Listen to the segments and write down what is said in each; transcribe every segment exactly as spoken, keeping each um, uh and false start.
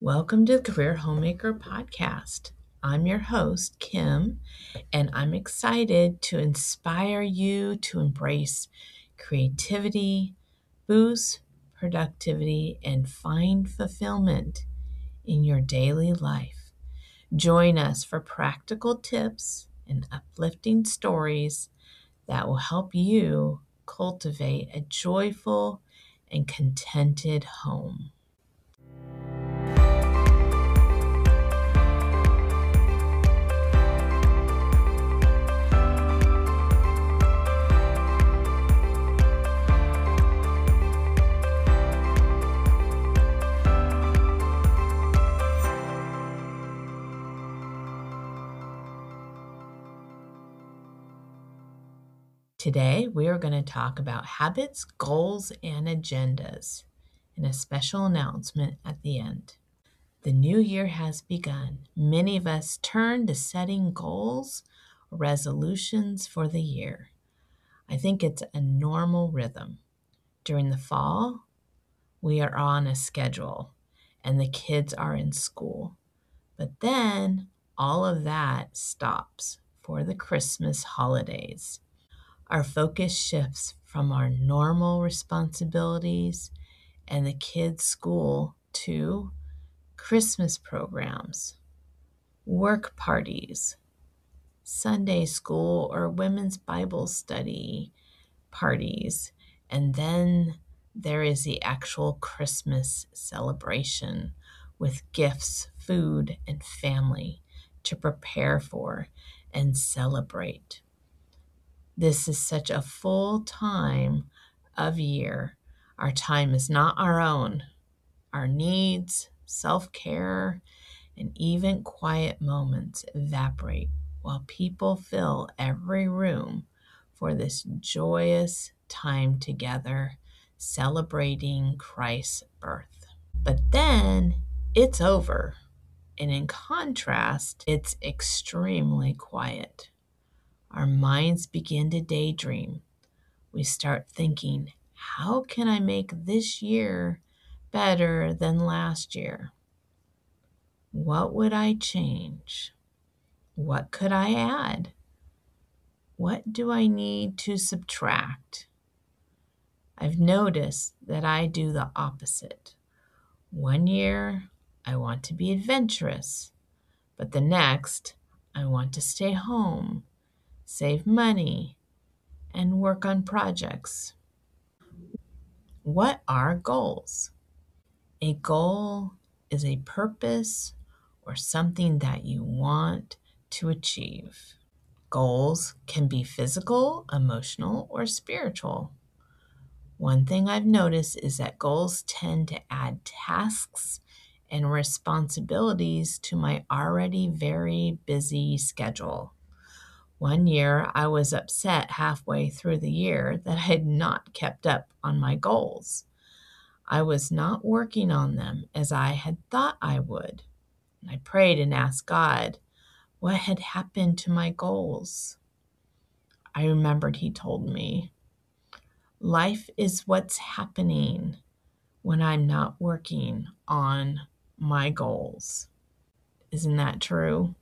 Welcome to the Career Homemaker Podcast. I'm your host, Kim, and I'm excited to inspire you to embrace creativity, boost productivity, and find fulfillment in your daily life. Join us for practical tips and uplifting stories that will help you cultivate a joyful and contented home. Today, we are going to talk about habits, goals, and agendas, and a special announcement at the end. The new year has begun. Many of us turn to setting goals, resolutions for the year. I think it's a normal rhythm. During the fall, we are on a schedule, and the kids are in school. But then, all of that stops for the Christmas holidays. Our focus shifts from our normal responsibilities and the kids' school to Christmas programs, work parties, Sunday school or women's Bible study parties, and then there is the actual Christmas celebration with gifts, food, and family to prepare for and celebrate. This is such a full time of year. Our time is not our own. Our needs, self-care, and even quiet moments evaporate while people fill every room for this joyous time together, celebrating Christ's birth. But then it's over, and in contrast, it's extremely quiet. Our minds begin to daydream. We start thinking, how can I make this year better than last year? What would I change? What could I add? What do I need to subtract? I've noticed that I do the opposite. One year, I want to be adventurous, but the next, I want to stay home, save money, and work on projects. What are goals? A goal is a purpose or something that you want to achieve. Goals can be physical, emotional, or spiritual. One thing I've noticed is that goals tend to add tasks and responsibilities to my already very busy schedule. One year, I was upset halfway through the year that I had not kept up on my goals. I was not working on them as I had thought I would. I prayed and asked God what had happened to my goals. I remembered He told me, life is what's happening when I'm not working on my goals. Isn't that true?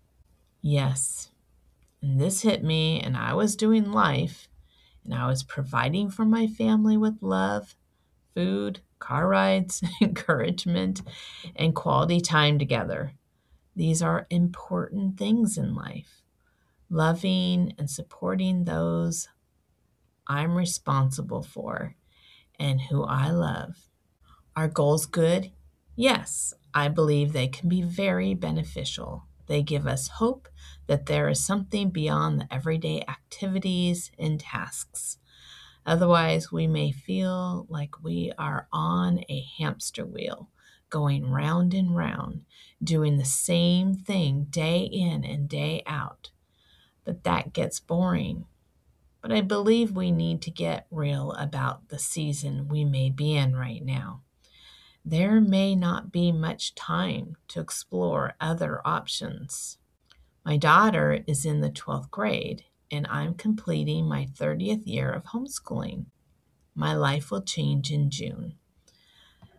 Yes. And this hit me, and I was doing life, and I was providing for my family with love, food, car rides, encouragement, and quality time together. These are important things in life. Loving and supporting those I'm responsible for and who I love. Are goals good? Yes, I believe they can be very beneficial. They give us hope that there is something beyond the everyday activities and tasks. Otherwise, we may feel like we are on a hamster wheel, going round and round, doing the same thing day in and day out. But that gets boring. But I believe we need to get real about the season we may be in right now. There may not be much time to explore other options. My daughter is in the twelfth grade, and I'm completing my thirtieth year of homeschooling. My life will change in June.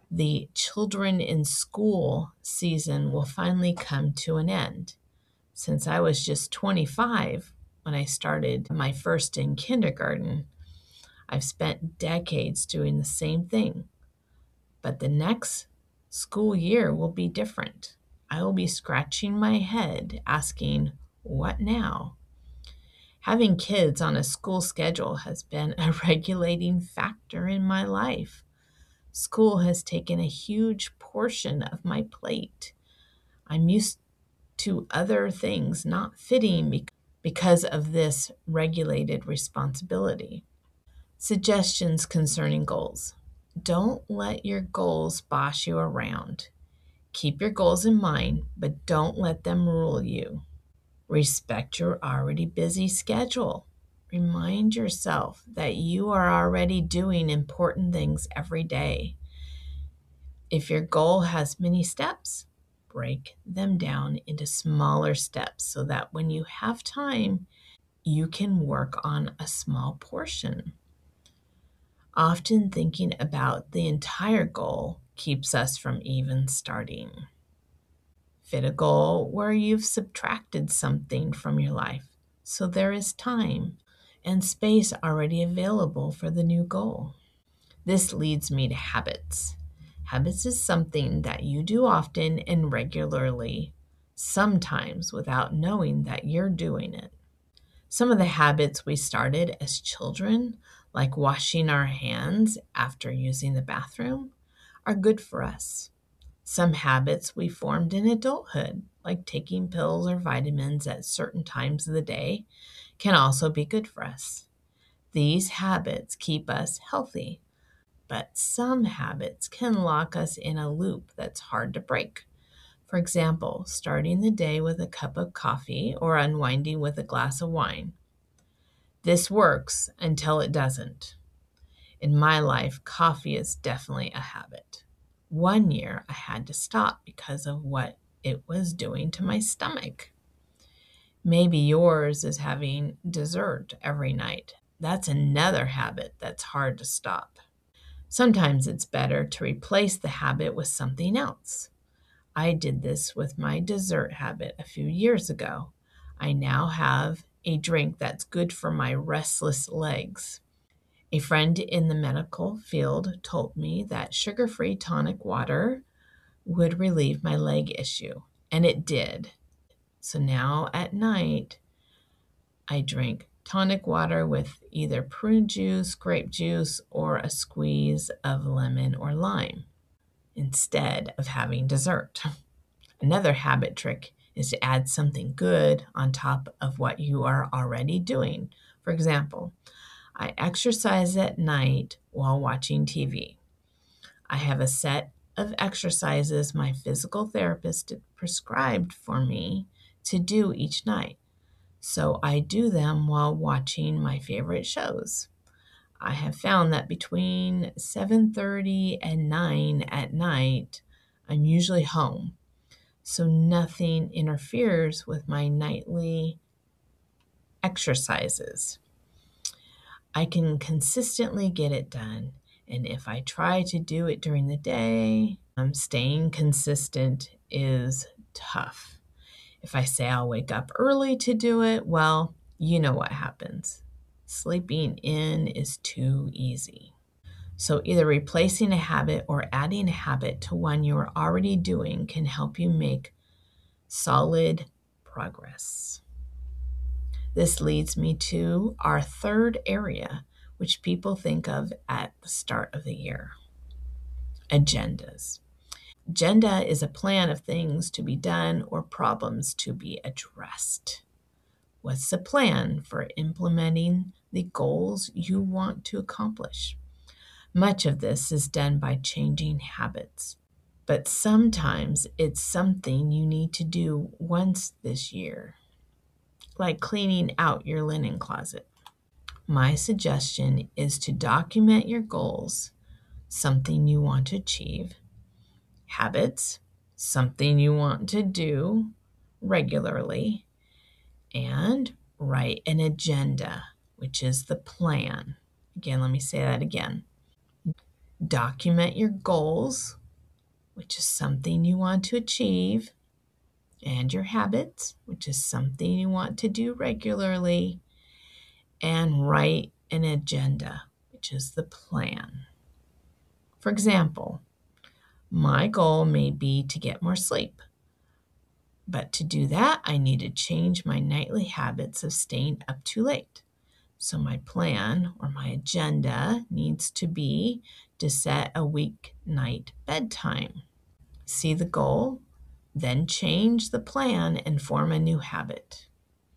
The children in school season will finally come to an end. Since I was just twenty-five when I started my first in kindergarten, I've spent decades doing the same thing. But the next school year will be different. I will be scratching my head asking, what now? Having kids on a school schedule has been a regulating factor in my life. School has taken a huge portion of my plate. I'm used to other things not fitting because of this regulated responsibility. Suggestions concerning goals. Don't let your goals boss you around. Keep your goals in mind, but don't let them rule you. Respect your already busy schedule. Remind yourself that you are already doing important things every day. If your goal has many steps, break them down into smaller steps so that when you have time, you can work on a small portion. Often thinking about the entire goal keeps us from even starting. Fit a goal where you've subtracted something from your life, so there is time and space already available for the new goal. This leads me to habits. Habits is something that you do often and regularly, sometimes without knowing that you're doing it. Some of the habits we started as children, like washing our hands after using the bathroom, are good for us. Some habits we formed in adulthood, like taking pills or vitamins at certain times of the day, can also be good for us. These habits keep us healthy, but some habits can lock us in a loop that's hard to break. For example, starting the day with a cup of coffee or unwinding with a glass of wine. This works until it doesn't. In my life, coffee is definitely a habit. One year I had to stop because of what it was doing to my stomach. Maybe yours is having dessert every night. That's another habit that's hard to stop. Sometimes it's better to replace the habit with something else. I did this with my dessert habit a few years ago. I now have a drink that's good for my restless legs. A friend in the medical field told me that sugar-free tonic water would relieve my leg issue, and it did. So now at night, I drink tonic water with either prune juice, grape juice, or a squeeze of lemon or lime instead of having dessert. Another habit trick is to add something good on top of what you are already doing. For example, I exercise at night while watching T V. I have a set of exercises my physical therapist prescribed for me to do each night. So I do them while watching my favorite shows. I have found that between seven thirty and nine at night, I'm usually home. So nothing interferes with my nightly exercises. I can consistently get it done. And if I try to do it during the day, um, staying consistent is tough. If I say I'll wake up early to do it, well, you know what happens. Sleeping in is too easy. So either replacing a habit or adding a habit to one you are already doing can help you make solid progress. This leads me to our third area, which people think of at the start of the year: agendas. Agenda is a plan of things to be done or problems to be addressed. What's the plan for implementing the goals you want to accomplish? Much of this is done by changing habits, but sometimes it's something you need to do once this year, like cleaning out your linen closet. My suggestion is to document your goals, something you want to achieve, habits, something you want to do regularly, and write an agenda, which is the plan. Again, let me say that again. Document your goals, which is something you want to achieve, and your habits, which is something you want to do regularly, and write an agenda, which is the plan. For example, my goal may be to get more sleep. But to do that, I need to change my nightly habits of staying up too late. So my plan or my agenda needs to be to set a weeknight bedtime. See the goal, then change the plan and form a new habit.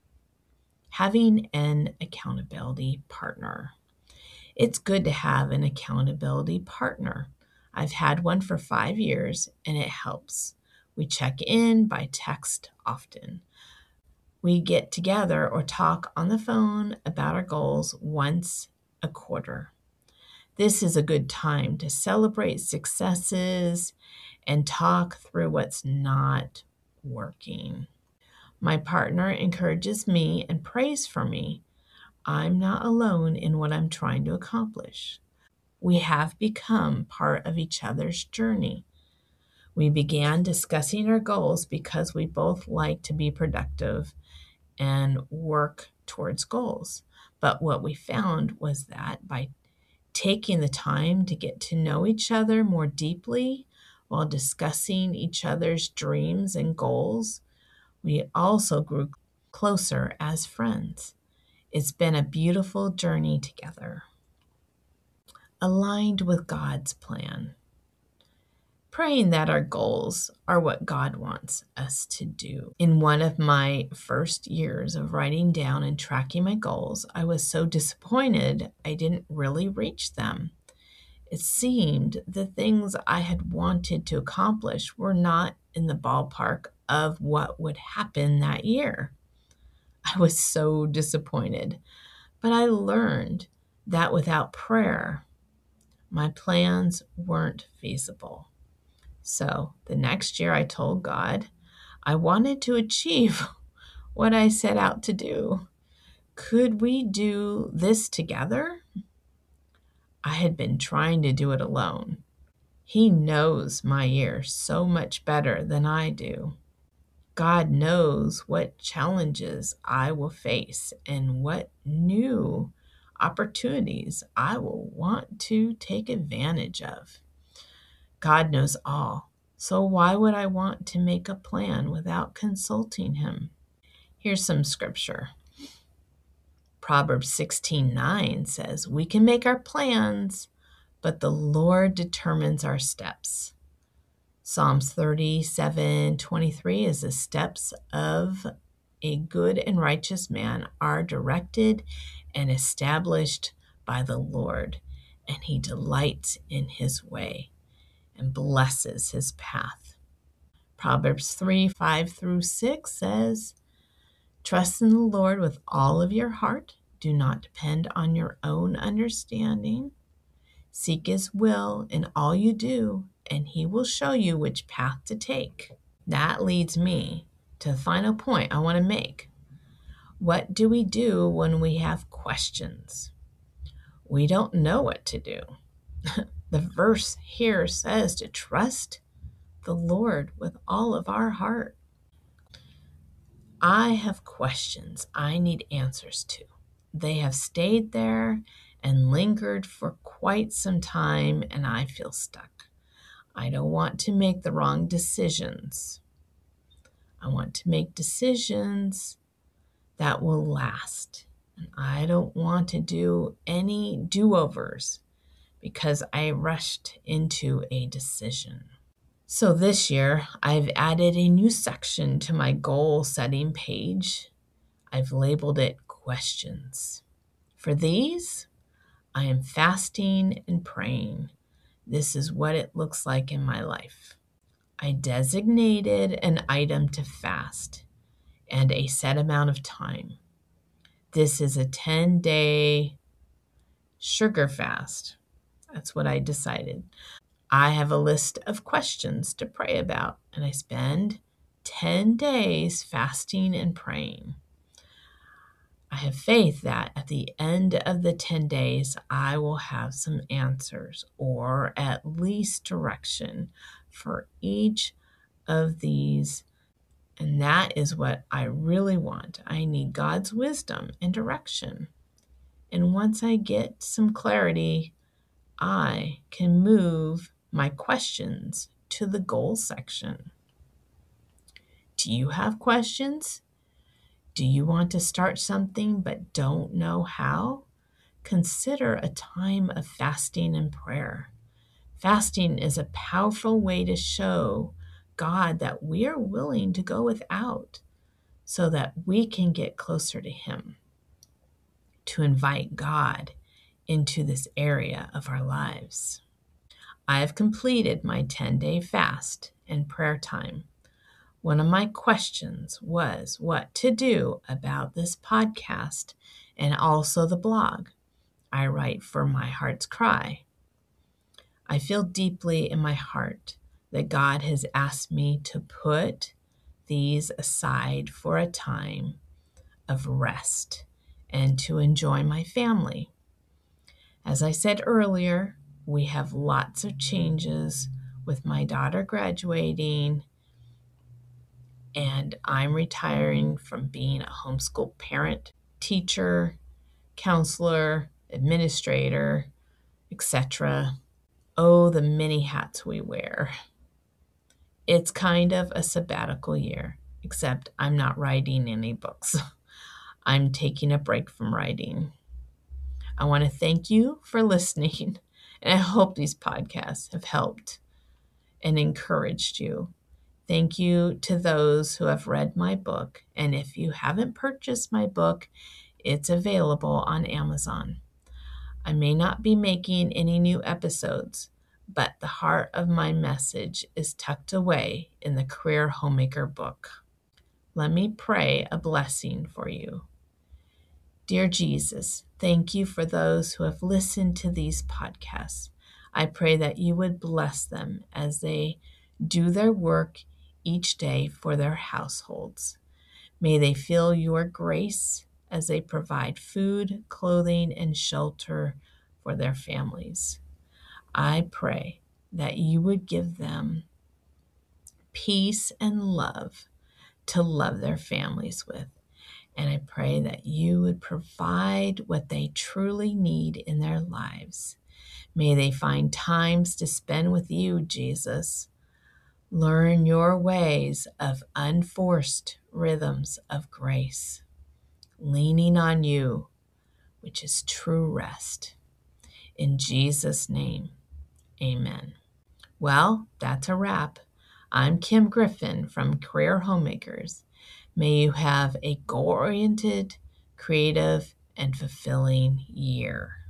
Having an accountability partner. It's good to have an accountability partner. I've had one for five years and it helps. We check in by text often. We get together or talk on the phone about our goals once a quarter. This is a good time to celebrate successes and talk through what's not working. My partner encourages me and prays for me. I'm not alone in what I'm trying to accomplish. We have become part of each other's journey. We began discussing our goals because we both like to be productive and work towards goals. But what we found was that by taking the time to get to know each other more deeply while discussing each other's dreams and goals, we also grew closer as friends. It's been a beautiful journey together. Aligned with God's plan. Praying that our goals are what God wants us to do. In one of my first years of writing down and tracking my goals, I was so disappointed I didn't really reach them. It seemed the things I had wanted to accomplish were not in the ballpark of what would happen that year. I was so disappointed, but I learned that without prayer, my plans weren't feasible. So the next year I told God I wanted to achieve what I set out to do. Could we do this together? I had been trying to do it alone. He knows my year so much better than I do. God knows what challenges I will face and what new opportunities I will want to take advantage of. God knows all, so why would I want to make a plan without consulting him? Here's some scripture. Proverbs sixteen nine says, "We can make our plans, but the Lord determines our steps." Psalms thirty-seven twenty-three is the steps of a good and righteous man are directed and established by the Lord, and he delights in his way and blesses his path. Proverbs three five through six says, "Trust in the Lord with all of your heart. Do not depend on your own understanding. Seek his will in all you do, and he will show you which path to take." That leads me to the final point I want to make. What do we do when we have questions? We don't know what to do. The verse here says to trust the Lord with all of our heart. I have questions I need answers to. They have stayed there and lingered for quite some time, and I feel stuck. I don't want to make the wrong decisions. I want to make decisions that will last. And I don't want to do any do-overs because I rushed into a decision. So this year, I've added a new section to my goal setting page. I've labeled it questions. For these, I am fasting and praying. This is what it looks like in my life. I designated an item to fast and a set amount of time. This is a ten-day sugar fast. That's what I decided. I have a list of questions to pray about, and I spend ten days fasting and praying. I have faith that at the end of the ten days, I will have some answers or at least direction for each of these. And that is what I really want. I need God's wisdom and direction. And once I get some clarity, I can move my questions to the goals section. Do you have questions? Do you want to start something but don't know how? Consider a time of fasting and prayer. Fasting is a powerful way to show God that we are willing to go without so that we can get closer to Him, to invite God into this area of our lives. I have completed my ten-day fast and prayer time. One of my questions was what to do about this podcast and also the blog I write for My Heart's Cry. I feel deeply in my heart that God has asked me to put these aside for a time of rest and to enjoy my family. As I said earlier, we have lots of changes with my daughter graduating, and I'm retiring from being a homeschool parent, teacher, counselor, administrator, et cetera. Oh, the many hats we wear. It's kind of a sabbatical year, except I'm not writing any books. I'm taking a break from writing. I want to thank you for listening, and I hope these podcasts have helped and encouraged you. Thank you to those who have read my book, and if you haven't purchased my book, it's available on Amazon. I may not be making any new episodes, but the heart of my message is tucked away in the Career Homemaker book. Let me pray a blessing for you. Dear Jesus, thank you for those who have listened to these podcasts. I pray that you would bless them as they do their work each day for their households. May they feel your grace as they provide food, clothing, and shelter for their families. I pray that you would give them peace and love to love their families with. And I pray that you would provide what they truly need in their lives. May they find times to spend with you, Jesus. Learn your ways of unforced rhythms of grace, leaning on you, which is true rest. In Jesus' name, amen. Well, that's a wrap. I'm Kim Griffin from Career Homemakers. May you have a goal-oriented, creative, and fulfilling year.